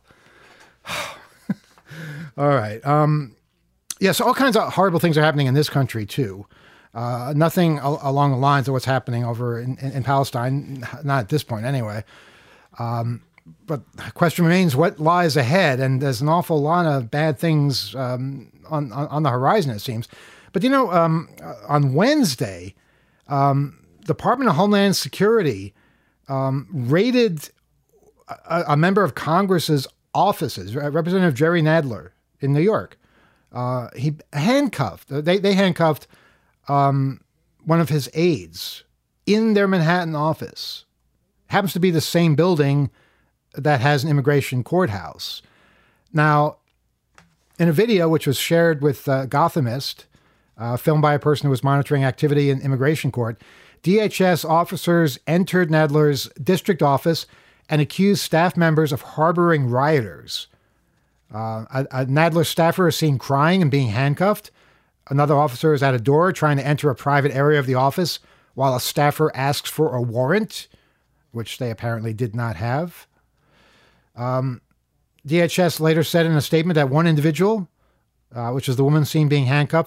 All right. Um, yes, all kinds of horrible things are happening in this country, too. Uh, nothing al- along the lines of what's happening over in, in, in Palestine, not at this point anyway. Um, but the question remains, what lies ahead? And there's an awful lot of bad things um, on, on, on the horizon, it seems. But, you know, um, on Wednesday, um, the Department of Homeland Security um, raided a, a member of Congress's offices, Representative Jerry Nadler, in New York. Uh, he handcuffed, they, they handcuffed um, one of his aides in their Manhattan office. Happens to be the same building that has an immigration courthouse. Now, in a video which was shared with uh, Gothamist, uh, filmed by a person who was monitoring activity in immigration court, D H S officers entered Nadler's district office and accused staff members of harboring rioters. Uh, a, a Nadler staffer is seen crying and being handcuffed. Another officer is at a door trying to enter a private area of the office while a staffer asks for a warrant, which they apparently did not have. Um, D H S later said in a statement that one individual, uh, which is the woman seen being handcuffed, had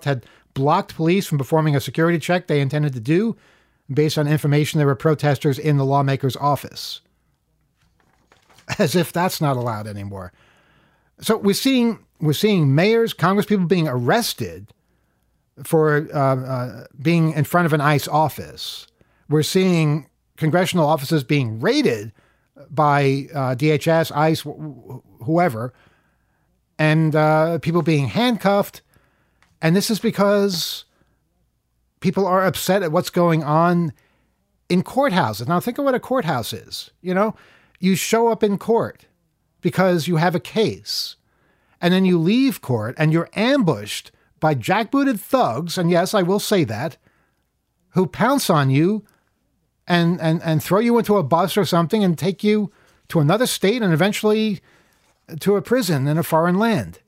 blocked police from performing a security check they intended to do based on information there were protesters in the lawmaker's office. As if that's not allowed anymore. So we're seeing we're seeing mayors, congresspeople being arrested for uh, uh, being in front of an ICE office. We're seeing congressional offices being raided by uh, D H S, ICE, wh- whoever, and uh, people being handcuffed. And this is because people are upset at what's going on in courthouses. Now, think of what a courthouse is. You know, you show up in court because you have a case, and then you leave court and you're ambushed by jackbooted thugs, and yes, I will say that, who pounce on you and, and, and throw you into a bus or something and take you to another state and eventually to a prison in a foreign land.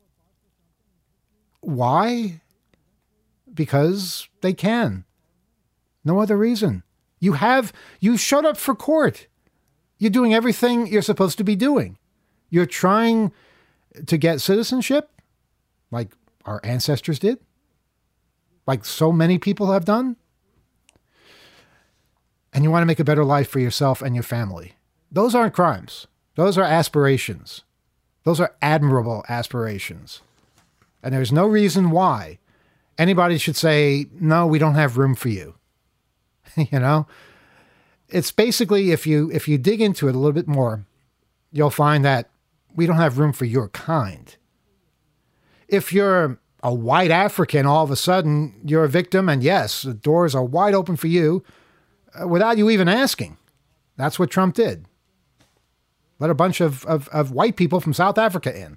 Why? Because they can. No other reason. You have, you showed up for court. You're doing everything you're supposed to be doing. You're trying to get citizenship, like our ancestors did, like so many people have done. And you want to make a better life for yourself and your family. Those aren't crimes. Those are aspirations. Those are admirable aspirations. And there's no reason why anybody should say, no, we don't have room for you. You know, it's basically, if you if you dig into it a little bit more, you'll find that we don't have room for your kind. If you're a white African, all of a sudden you're a victim, and yes, the doors are wide open for you uh, without you even asking. That's what Trump did. Let a bunch of, of, of white people from South Africa in.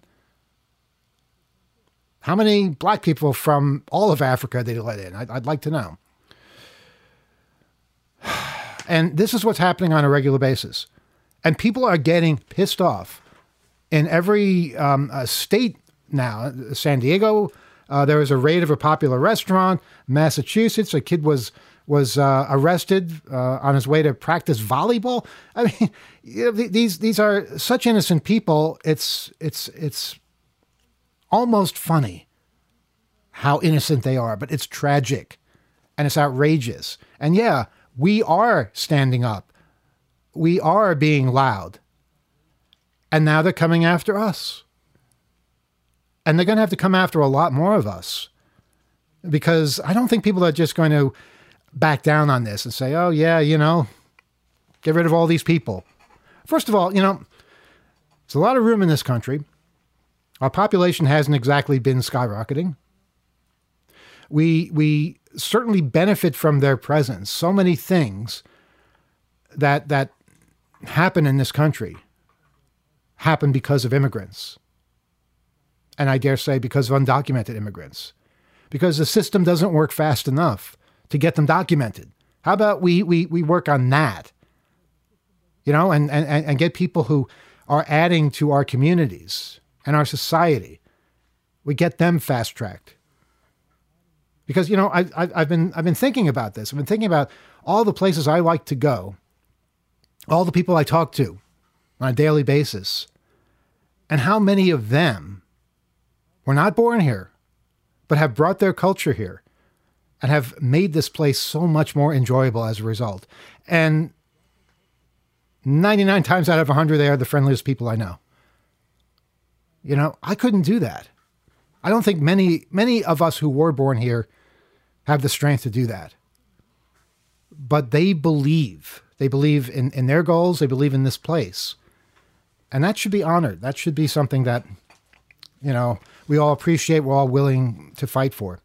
How many black people from all of Africa did he let in? I'd, I'd like to know. And this is what's happening on a regular basis. And people are getting pissed off in every um, uh, state now. San Diego, uh, there was a raid of a popular restaurant. Massachusetts, a kid was was uh, arrested uh, on his way to practice volleyball. I mean, you know, these these are such innocent people. It's it's it's almost funny how innocent they are, but it's tragic and it's outrageous. And yeah, we are standing up. We are being loud. And now they're coming after us. And they're going to have to come after a lot more of us, because I don't think people are just going to back down on this and say, oh, yeah, you know, get rid of all these people. First of all, you know, there's a lot of room in this country. Our population hasn't exactly been skyrocketing. We, we certainly benefit from their presence. So many things that, that happen in this country happen because of immigrants. And I dare say because of undocumented immigrants, because the system doesn't work fast enough to get them documented. How about we we we work on that, you know, and, and, and get people who are adding to our communities and our society. We get them fast tracked. Because, you know, I, I, I've been I've been thinking about this. I've been thinking about all the places I like to go, all the people I talk to on a daily basis, and how many of them were not born here, but have brought their culture here and have made this place so much more enjoyable as a result. And ninety-nine times out of one hundred, they are the friendliest people I know. You know, I couldn't do that. I don't think many, many of us who were born here have the strength to do that. But they believe. They believe in, in their goals. They believe in this place. And that should be honored. That should be something that, you know, we all appreciate, we're all willing to fight for.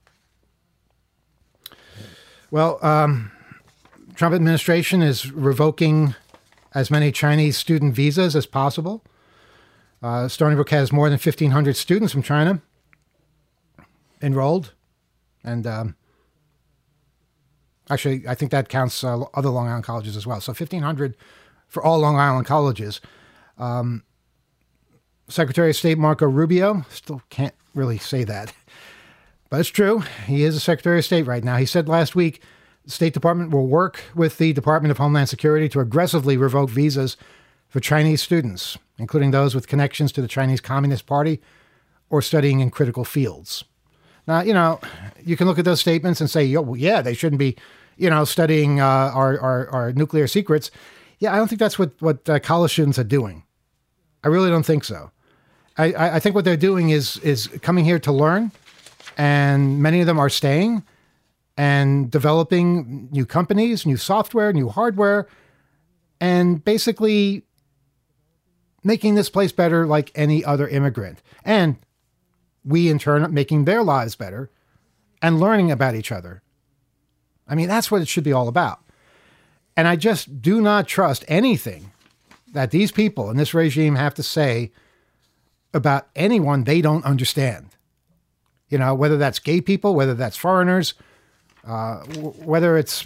Well, um, Trump administration is revoking as many Chinese student visas as possible. Uh, Stony Brook has more than fifteen hundred students from China enrolled. And um, actually, I think that counts uh, other Long Island colleges as well. So fifteen hundred for all Long Island colleges. Um, Secretary of State Marco Rubio, still can't really say that, but it's true. He is a Secretary of State right now. He said last week, the State Department will work with the Department of Homeland Security to aggressively revoke visas for Chinese students, including those with connections to the Chinese Communist Party or studying in critical fields. Now, you know, you can look at those statements and say, Yo, yeah, they shouldn't be, you know, studying uh, our, our, our nuclear secrets. Yeah, I don't think that's what, what uh, college students are doing. I really don't think so. I, I think what they're doing is is coming here to learn, and many of them are staying and developing new companies, new software, new hardware, and basically making this place better like any other immigrant. And we, in turn, making their lives better and learning about each other. I mean, that's what it should be all about. And I just do not trust anything that these people in this regime have to say about anyone they don't understand. You know, whether that's gay people, whether that's foreigners, uh, w- whether it's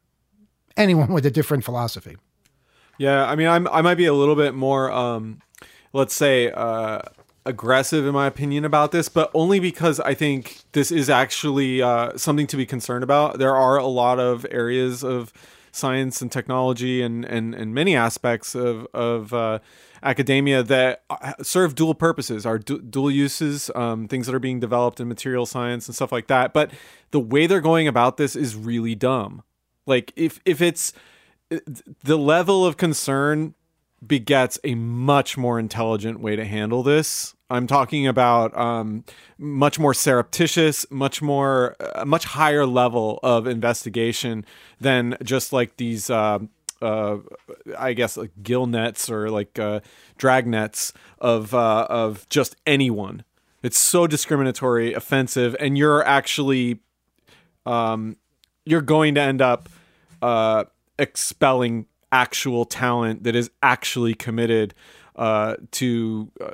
anyone with a different philosophy. Yeah, I mean, I'm, I might be a little bit more, um, let's say, uh, aggressive in my opinion about this, but only because I think this is actually uh, something to be concerned about. There are a lot of areas of science and technology and, and, and many aspects of, of uh, academia that serve dual purposes, are du- dual uses, um, things that are being developed in material science and stuff like that. But the way they're going about this is really dumb. Like if, if it's the level of concern begets a much more intelligent way to handle this. I'm talking about um, much more surreptitious, much more, a much higher level of investigation than just like these, uh, uh, I guess, like gill nets or like uh, drag nets of uh, of just anyone. It's so discriminatory, offensive, and you're actually, um, you're going to end up uh, expelling actual talent that is actually committed uh, to uh,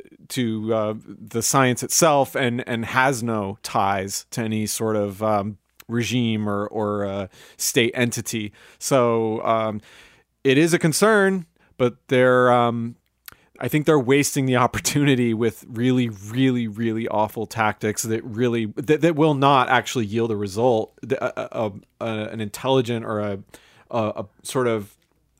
to uh, the science itself and and has no ties to any sort of um, regime or or uh, state entity. So um, it is a concern, but they're um, I think they're wasting the opportunity with really, really, really awful tactics that really that, that will not actually yield a result, a, a, a, an intelligent or a, a, a sort of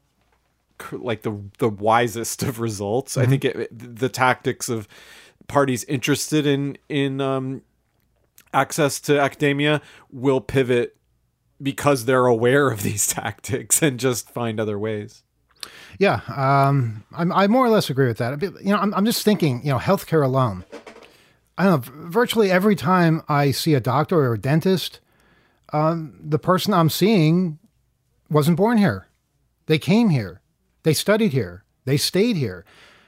like the the wisest of results. Mm-hmm. I think it, the tactics of parties interested in in um, access to academia will pivot because they're aware of these tactics and just find other ways. Yeah, um, I'm, I more or less agree with that. You know, I'm, I'm just thinking, you know, healthcare alone. I don't know. Virtually every time I see a doctor or a dentist, um, the person I'm seeing wasn't born here. They came here. They studied here. They stayed here.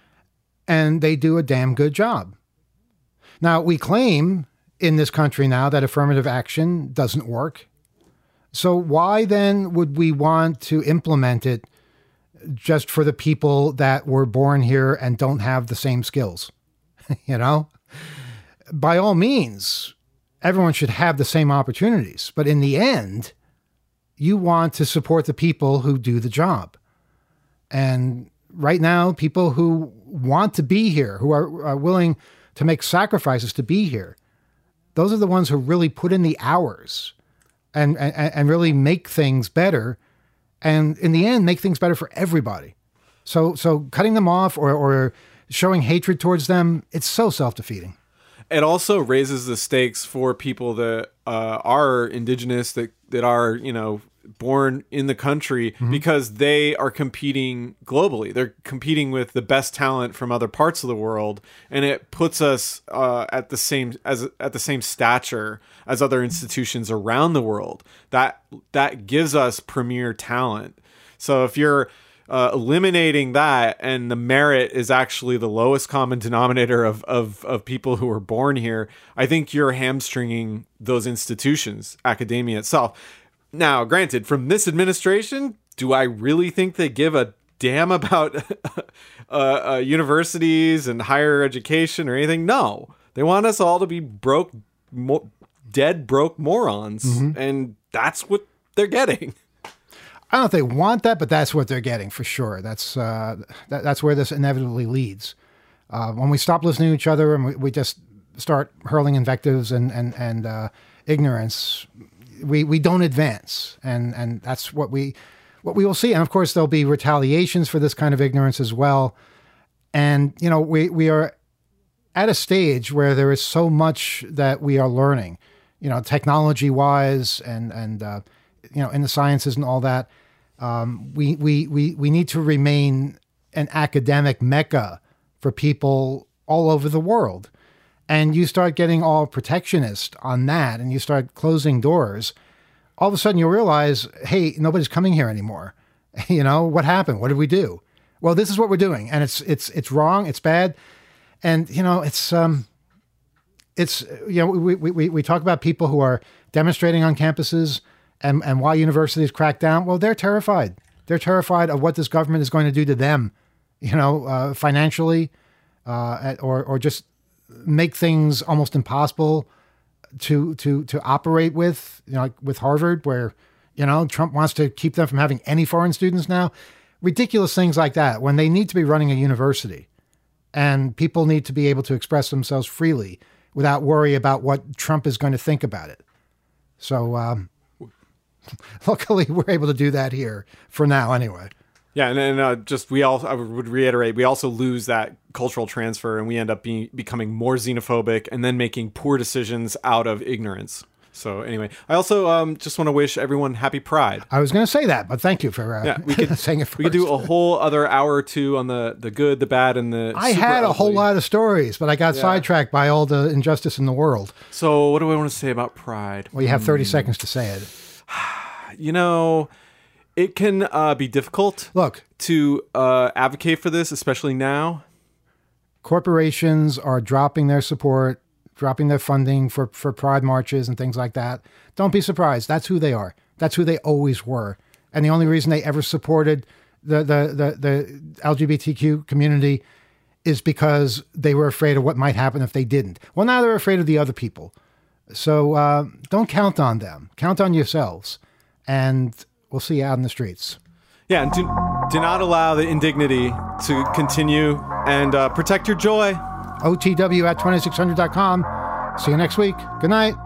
And they do a damn good job. Now, we claim in this country now that affirmative action doesn't work. So why then would we want to implement it just for the people that were born here and don't have the same skills? You know, by all means, everyone should have the same opportunities. But in the end, you want to support the people who do the job. And right now, people who want to be here, who are, are willing to make sacrifices to be here, those are the ones who really put in the hours and, and, and really make things better. And in the end, make things better for everybody. So so cutting them off or, or showing hatred towards them, it's so self-defeating. It also raises the stakes for people that uh, are indigenous, that, that are, you know, born in the country, mm-hmm. because they are competing globally. They're competing with the best talent from other parts of the world, and it puts us uh, at the same as at the same stature as other institutions around the world. That that gives us premier talent. So if you're uh, eliminating that, and the merit is actually the lowest common denominator of, of of people who are born here, I think you're hamstringing those institutions, academia itself. Now, granted, from this administration, do I really think they give a damn about uh, uh, universities and higher education or anything? No. They want us all to be broke, mo- dead broke morons, mm-hmm. and that's what they're getting. I don't know if they want that, but that's what they're getting for sure. That's uh, that, that's where this inevitably leads. Uh, when we stop listening to each other and we, we just start hurling invectives and and and uh, ignorance, we we don't advance, and and that's what we what we will see. And of course, there'll be retaliations for this kind of ignorance as well. And you know, we we are at a stage where there is so much that we are learning, you know, technology-wise and, and uh, you know, in the sciences and all that. Um, we, we, we, we need to remain an academic mecca for people all over the world. And you start getting all protectionist on that and you start closing doors. All of a sudden you realize, hey, nobody's coming here anymore. You know, what happened? What did we do? Well, this is what we're doing. And it's, it's, it's wrong. It's bad. And, you know, it's, um, it's, you know, we, we, we talk about people who are demonstrating on campuses and, and why universities crack down. Well, they're terrified. They're terrified of what this government is going to do to them, you know, uh, financially, uh, or, or just make things almost impossible to, to, to operate with, you know, like with Harvard, where, you know, Trump wants to keep them from having any foreign students now. Ridiculous things like that when they need to be running a university and people need to be able to express themselves freely without worry about what Trump is going to think about it. So, um, luckily we're able to do that here for now anyway. Yeah, and, and uh, just we all I would reiterate, we also lose that cultural transfer and we end up being becoming more xenophobic and then making poor decisions out of ignorance. So anyway, I also um, just want to wish everyone happy Pride. I was going to say that, but thank you for uh, yeah, we could, saying it first. We could do a whole other hour or two on the, the good, the bad, and the I super had a ugly. whole lot of stories, but I got Yeah. sidetracked by all the injustice in the world. So what do I want to say about Pride? Well, you have thirty seconds to say it. You know, it can uh, be difficult Look, to uh, advocate for this, especially now. corporations are dropping their support, dropping their funding for, for pride marches and things like that. Don't be surprised. That's who they are. That's who they always were. And the only reason they ever supported the, the, the, the L G B T Q community is because they were afraid of what might happen if they didn't. Well, now they're afraid of the other people. So uh, don't count on them. Count on yourselves. And we'll see you out in the streets. Yeah, and do, do not allow the indignity to continue, and uh, protect your joy. O T W at twenty-six hundred dot com. See you next week. Good night.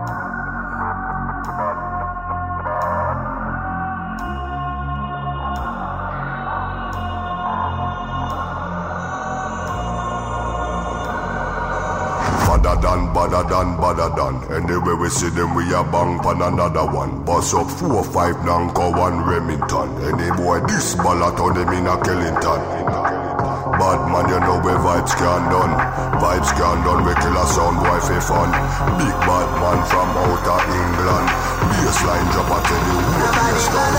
Badder than, badder than, badder than. Anyway we see them, we a bang pan another one. Bust up four, five, Nanko, one Remington. Any boy this ballot on them in a Kellington. Bad man, you know where vibes can done. Vibes can done, we kill a sound boy for fun. Big bad man from outer England. Baseline drop, I tell you what is done.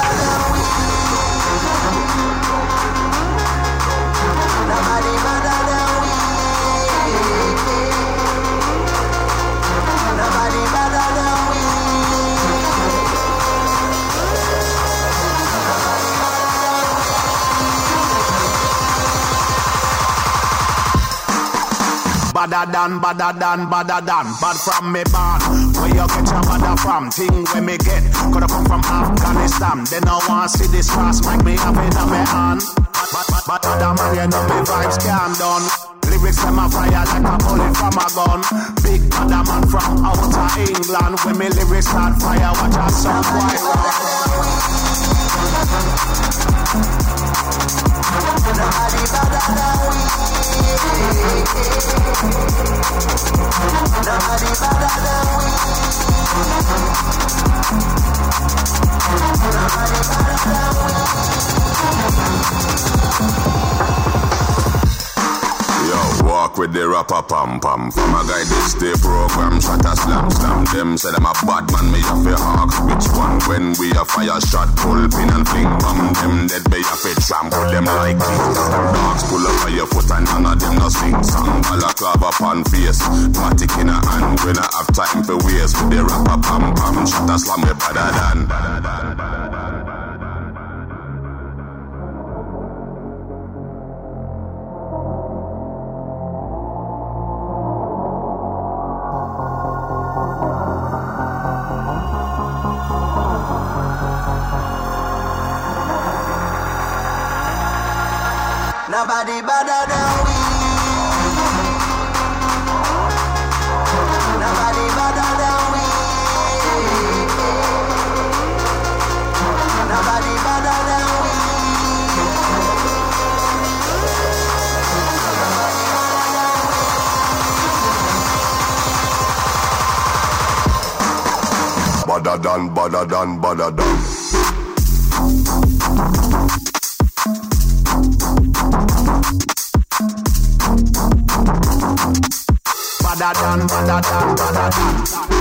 Nobody better than we. Nobody better than we. Badder than, badder than, badder than. Bad from me born. Where you get your badder from? Thing where me get. Coulda come from Afghanistan. They no want see this cross make me have it on me hand. But, but, but other man, you know me vibes can done. Lyrics them a fire like a bullet from a gun. Big badder man from outer England. When me lyrics start fire, watch a song boy run. Nobody better than we. Nobody better than we. Nobody better than we. Yo, walk with the rapper pam pam. From a guy this day program, shot a slam slam. Them say them a bad man, me a fi hawk. Which one? When we a fire shot, pull pin and fling bam. Them dead be a fi trample them like kings. Dogs pull up on your foot and none of them no sing song. Balaclava upon face, matic in a hand. We not have time for waste. With the rapper pam pam, shot a slam me better than. Nobody better than we. Nobody better than we. Nobody better than we. badder than, badder than, badder than. Badder than, badder than, badder than.